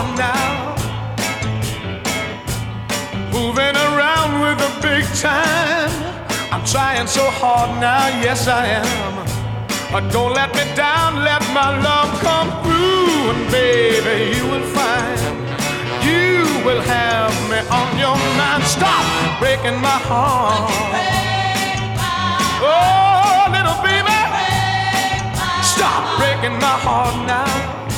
heart now. Moving around with a big time. I'm trying so hard now, yes I am. Don't let me down, let my love come through. And baby, you will find you will have me on your mind. Stop breaking my heart. Oh, little baby, stop breaking my heart now.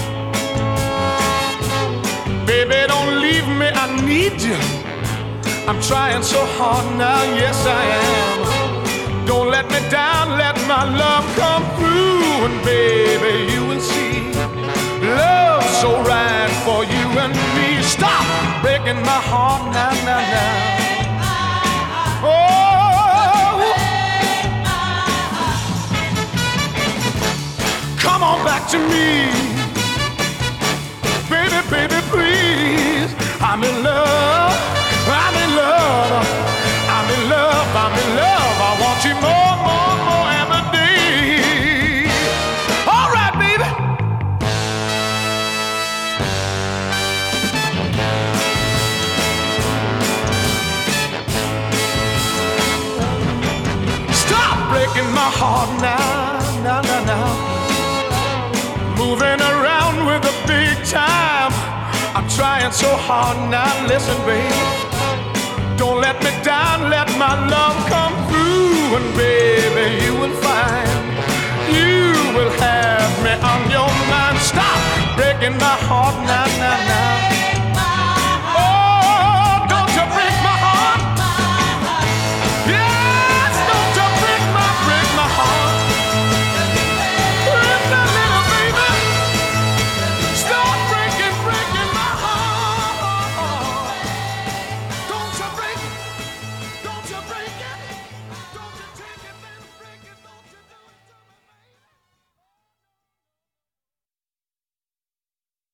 Baby, don't leave me, I need you. I'm trying so hard now, yes I am. Don't let me down, let my love come through. And baby, you will see love's so right for you and me. Stop breaking my heart now, now, now. Oh, come on back to me. Baby, baby, please. I'm in love, I'm in love, I'm in love, I'm in love. I want you more, more, more every day. All right, baby. Stop breaking my heart now, now, now, now. Moving around with a big time. I'm trying so hard now, listen, baby. Don't let me down, let my love come through. And baby, you will find you will have me on your mind. Stop breaking my heart now, now, now.